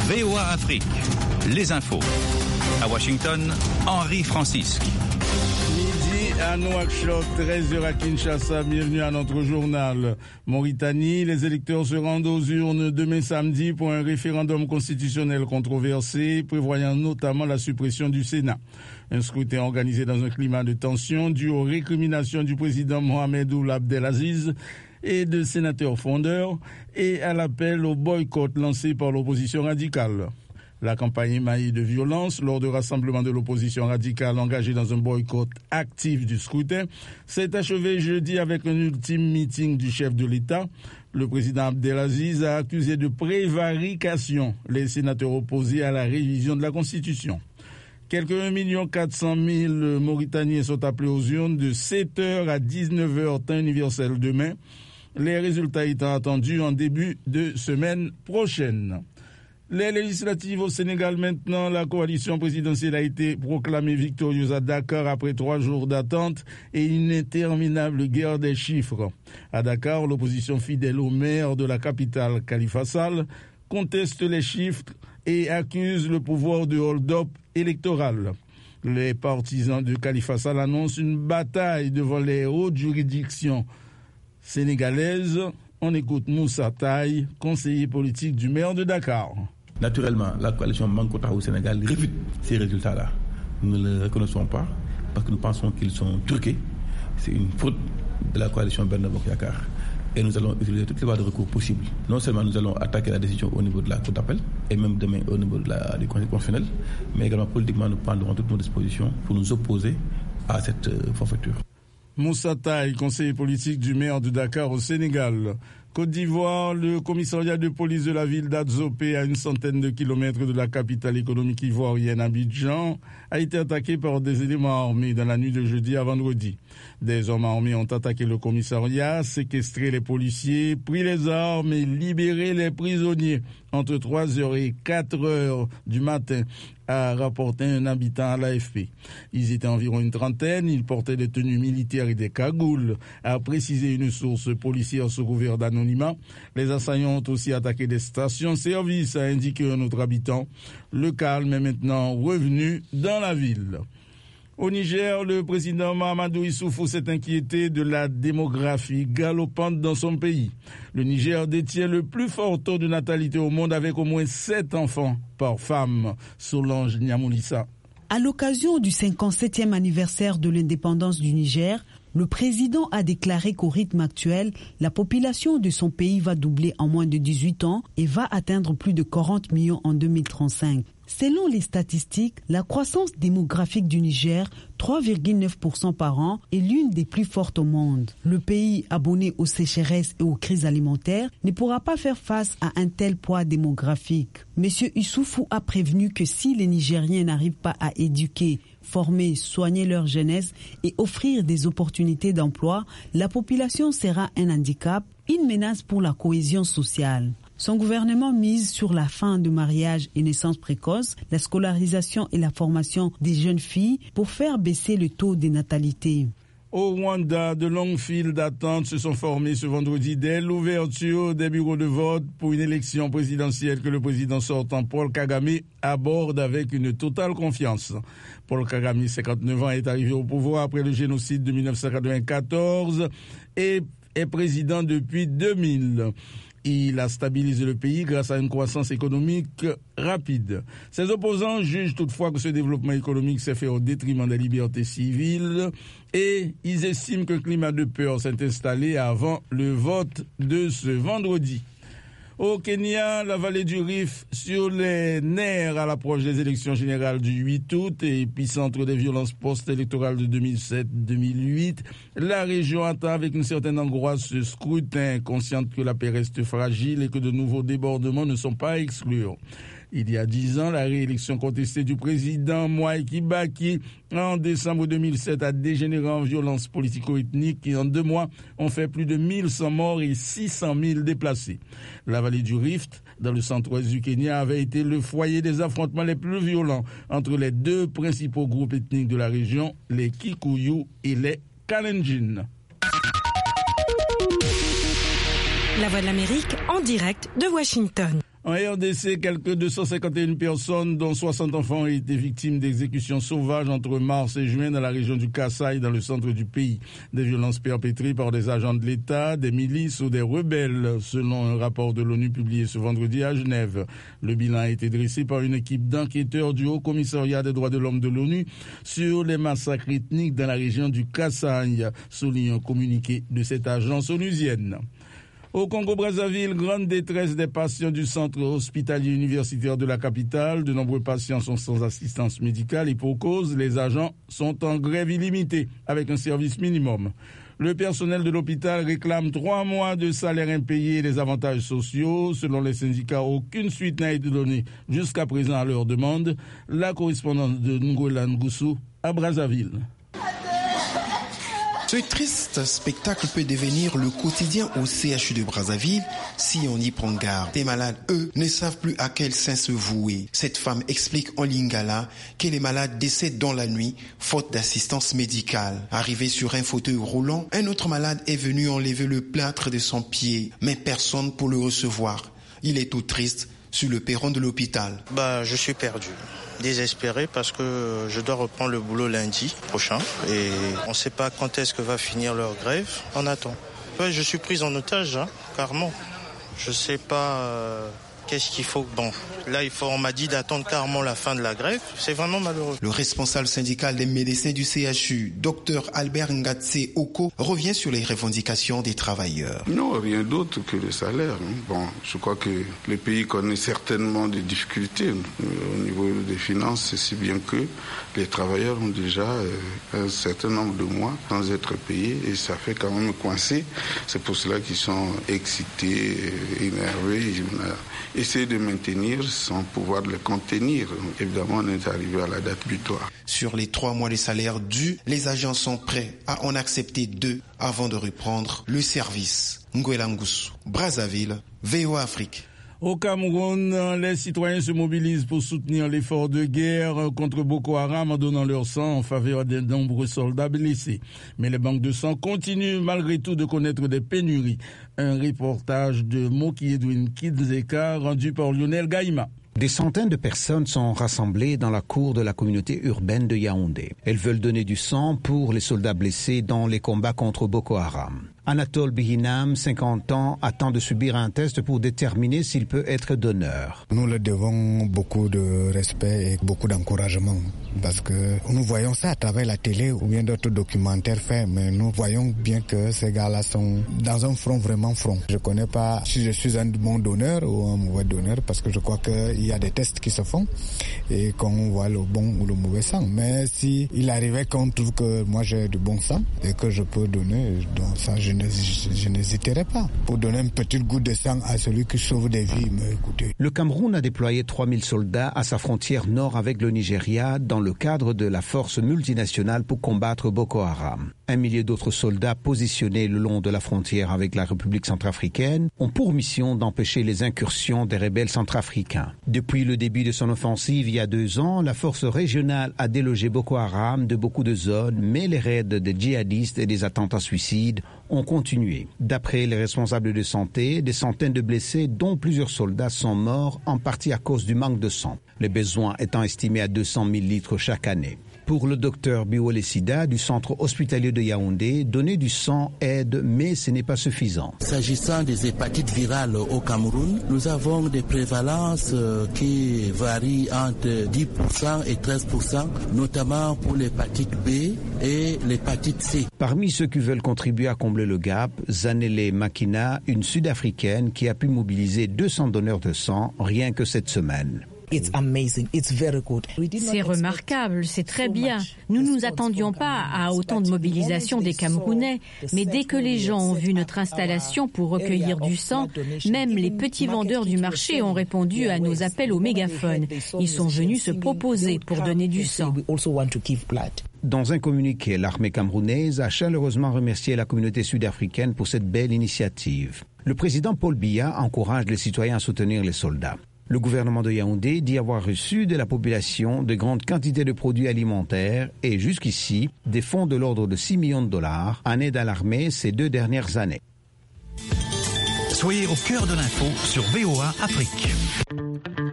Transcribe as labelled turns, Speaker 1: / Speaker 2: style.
Speaker 1: VOA Afrique, les infos. À Washington, Henri Francisque.
Speaker 2: Midi à Nouakchott, 13h à Kinshasa, bienvenue à notre journal. Mauritanie, les électeurs se rendent aux urnes demain samedi pour un référendum constitutionnel controversé, prévoyant notamment la suppression du Sénat. Un scrutin organisé dans un climat de tension dû aux récriminations du président Mohamed Ould Abdelaziz et de sénateurs fondeurs et à l'appel au boycott lancé par l'opposition radicale. La campagne émaillée de violence lors de rassemblements de l'opposition radicale engagée dans un boycott actif du scrutin s'est achevée jeudi avec un ultime meeting du chef de l'État. Le président Abdelaziz a accusé de prévarication les sénateurs opposés à la révision de la Constitution. Quelques 1 400 000 Mauritaniens sont appelés aux urnes de 7h à 19h temps universel demain. Les résultats étant attendus en début de semaine prochaine. Les législatives au Sénégal maintenant, la coalition présidentielle a été proclamée victorieuse à Dakar après 3 jours d'attente et une interminable guerre des chiffres. À Dakar, l'opposition fidèle au maire de la capitale, Khalifa Sall, conteste les chiffres et accuse le pouvoir de hold-up électoral. Les partisans de Khalifa Sall annoncent une bataille devant les hautes juridictions sénégalaises. On écoute Moussa Taye, conseiller politique du maire de Dakar.
Speaker 3: Naturellement, la coalition Manko Taxawu Sénégal réfute ces résultats-là. Nous ne les reconnaissons pas parce que nous pensons qu'ils sont truqués. C'est une faute de la coalition Benno Bokk Yakaar. Et nous allons utiliser toutes les voies de recours possibles. Non seulement nous allons attaquer la décision au niveau de la Cour d'appel, et même demain au niveau du Conseil constitutionnel, mais également politiquement nous prendrons toutes nos dispositions pour nous opposer à cette forfaiture.
Speaker 2: Moussa Taye, conseiller politique du maire de Dakar au Sénégal. Côte d'Ivoire, le commissariat de police de la ville d'Adzopé, à une centaine de kilomètres de la capitale économique ivoirienne Abidjan, a été attaqué par des éléments armés dans la nuit de jeudi à vendredi. Des hommes armés ont attaqué le commissariat, séquestré les policiers, pris les armes et libéré les prisonniers entre 3h et 4h du matin, a rapporté un habitant à l'AFP. Ils étaient environ une trentaine, ils portaient des tenues militaires et des cagoules, a précisé une source policière sous couvert d'anonymat. Les assaillants ont aussi attaqué des stations-service, a indiqué un autre habitant. Le calme est maintenant revenu dans la ville. Au Niger, le président Mahamadou Issoufou s'est inquiété de la démographie galopante dans son pays. Le Niger détient le plus fort taux de natalité au monde avec au moins 7 enfants par femme. Solange Niamoulissa.
Speaker 4: À l'occasion du 57e anniversaire de l'indépendance du Niger, le président a déclaré qu'au rythme actuel, la population de son pays va doubler en moins de 18 ans et va atteindre plus de 40 millions en 2035. Selon les statistiques, la croissance démographique du Niger, 3,9% par an, est l'une des plus fortes au monde. Le pays, abonné aux sécheresses et aux crises alimentaires, ne pourra pas faire face à un tel poids démographique. Monsieur Issoufou a prévenu que si les Nigériens n'arrivent pas à éduquer, former, soigner leur jeunesse et offrir des opportunités d'emploi, la population sera un handicap, une menace pour la cohésion sociale. Son gouvernement mise sur la fin de mariage et naissances précoces, la scolarisation et la formation des jeunes filles pour faire baisser le taux de natalité.
Speaker 2: Au Rwanda, de longues files d'attente se sont formées ce vendredi dès l'ouverture des bureaux de vote pour une élection présidentielle que le président sortant Paul Kagame aborde avec une totale confiance. Paul Kagame, 59 ans, est arrivé au pouvoir après le génocide de 1994 et est président depuis 2000. Il a stabilisé le pays grâce à une croissance économique rapide. Ses opposants jugent toutefois que ce développement économique s'est fait au détriment des libertés civiles et ils estiment qu'un climat de peur s'est installé avant le vote de ce vendredi. Au Kenya, la vallée du Rift sur les nerfs à l'approche des élections générales du 8 août et épicentre des violences post-électorales de 2007-2008. La région attend avec une certaine angoisse ce scrutin, consciente que la paix reste fragile et que de nouveaux débordements ne sont pas à exclure. Il y a 10 ans, la réélection contestée du président Mwai Kibaki en décembre 2007 a dégénéré en violence politico-ethnique qui en 2 mois ont fait plus de 1100 morts et 600 000 déplacés. La vallée du Rift, dans le centre-ouest du Kenya, avait été le foyer des affrontements les plus violents entre les 2 principaux groupes ethniques de la région, les Kikuyu et les Kalenjin.
Speaker 5: La Voix de l'Amérique en direct de Washington.
Speaker 2: En RDC, quelques 251 personnes, dont 60 enfants, ont été victimes d'exécutions sauvages entre mars et juin dans la région du Kasaï, dans le centre du pays. Des violences perpétrées par des agents de l'État, des milices ou des rebelles, selon un rapport de l'ONU publié ce vendredi à Genève. Le bilan a été dressé par une équipe d'enquêteurs du Haut Commissariat des droits de l'homme de l'ONU sur les massacres ethniques dans la région du Kasaï, souligne un communiqué de cette agence onusienne. Au Congo-Brazzaville, grande détresse des patients du centre hospitalier universitaire de la capitale. De nombreux patients sont sans assistance médicale et pour cause, les agents sont en grève illimitée avec un service minimum. Le personnel de l'hôpital réclame 3 mois de salaire impayé et des avantages sociaux. Selon les syndicats, aucune suite n'a été donnée jusqu'à présent à leur demande. La correspondance de Ngola Ngoussou à Brazzaville.
Speaker 5: Ce triste spectacle peut devenir le quotidien au CHU de Brazzaville si on y prend garde. Les malades, eux, ne savent plus à quel saint se vouer. Cette femme explique en lingala que les malades décèdent dans la nuit, faute d'assistance médicale. Arrivé sur un fauteuil roulant, un autre malade est venu enlever le plâtre de son pied, mais personne pour le recevoir. Il est tout triste sur le perron de l'hôpital.
Speaker 6: Je suis perdu. Désespéré parce que je dois reprendre le boulot lundi prochain et on ne sait pas quand est-ce que va finir leur grève. On attend. Je suis prise en otage, carrément. Je ne sais pas qu'est-ce qu'il faut. On m'a dit d'attendre carrément la fin de la grève. C'est vraiment malheureux.
Speaker 5: Le responsable syndical des médecins du CHU, Dr Albert Ngatse Oko, revient sur les revendications des travailleurs.
Speaker 7: Non, rien d'autre que le salaire. Je crois que le pays connaît certainement des difficultés au niveau des finances, si bien que les travailleurs ont déjà un certain nombre de mois sans être payés et ça fait quand même coincer. C'est pour cela qu'ils sont excités, énervés. Essayer de maintenir sans pouvoir le contenir. Évidemment, on est arrivé à la date butoir.
Speaker 5: Sur les 3 mois de salaire dus, les agents sont prêts à en accepter 2 avant de reprendre le service. Ngola Ngoussou, Brazzaville, VOA Afrique.
Speaker 2: Au Cameroun, les citoyens se mobilisent pour soutenir l'effort de guerre contre Boko Haram en donnant leur sang en faveur des nombreux soldats blessés. Mais les banques de sang continuent malgré tout de connaître des pénuries. Un reportage de Moki Edwin Kidzeka rendu par Lionel Gaïma.
Speaker 8: Des centaines de personnes sont rassemblées dans la cour de la communauté urbaine de Yaoundé. Elles veulent donner du sang pour les soldats blessés dans les combats contre Boko Haram. Anatole Bihinam, 50 ans, attend de subir un test pour déterminer s'il peut être donneur.
Speaker 9: Nous leur devons beaucoup de respect et beaucoup d'encouragement parce que nous voyons ça à travers la télé ou bien d'autres documentaires faits, mais nous voyons bien que ces gars-là sont dans un front vraiment front. Je ne connais pas si je suis un bon donneur ou un mauvais donneur parce que je crois qu'il y a des tests qui se font et qu'on voit le bon ou le mauvais sang. Mais si il arrivait qu'on trouve que moi j'ai du bon sang et que je peux donner, donc ça je n'hésiterai pas pour donner une petite goutte de sang à celui qui sauve des vies. Mais écoutez.
Speaker 8: Le Cameroun a déployé 3000 soldats à sa frontière nord avec le Nigeria dans le cadre de la force multinationale pour combattre Boko Haram. 1 millier d'autres soldats positionnés le long de la frontière avec la République centrafricaine ont pour mission d'empêcher les incursions des rebelles centrafricains. Depuis le début de son offensive il y a 2 ans, la force régionale a délogé Boko Haram de beaucoup de zones, mais les raids des djihadistes et des attentats suicides ont continué. D'après les responsables de santé, des centaines de blessés, dont plusieurs soldats, sont morts, en partie à cause du manque de sang. Les besoins étant estimés à 200 000 litres chaque année. Pour le docteur Biwole Sida du centre hospitalier de Yaoundé, donner du sang aide, mais ce n'est pas suffisant.
Speaker 10: S'agissant des hépatites virales au Cameroun, nous avons des prévalences qui varient entre 10% et 13%, notamment pour l'hépatite B et l'hépatite C.
Speaker 8: Parmi ceux qui veulent contribuer à combler le gap, Zanele Makina, une Sud-Africaine qui a pu mobiliser 200 donneurs de sang rien que cette semaine.
Speaker 11: C'est remarquable, c'est très bien. Nous ne nous attendions pas à autant de mobilisation des Camerounais, mais dès que les gens ont vu notre installation pour recueillir du sang, même les petits vendeurs du marché ont répondu à nos appels au mégaphone. Ils sont venus se proposer pour donner du sang.
Speaker 8: Dans un communiqué, l'armée camerounaise a chaleureusement remercié la communauté sud-africaine pour cette belle initiative. Le président Paul Biya encourage les citoyens à soutenir les soldats. Le gouvernement de Yaoundé dit avoir reçu de la population de grandes quantités de produits alimentaires et jusqu'ici des fonds de l'ordre de $6 millions en aide à l'armée ces 2 dernières années.
Speaker 1: Soyez au cœur de l'info sur VOA Afrique.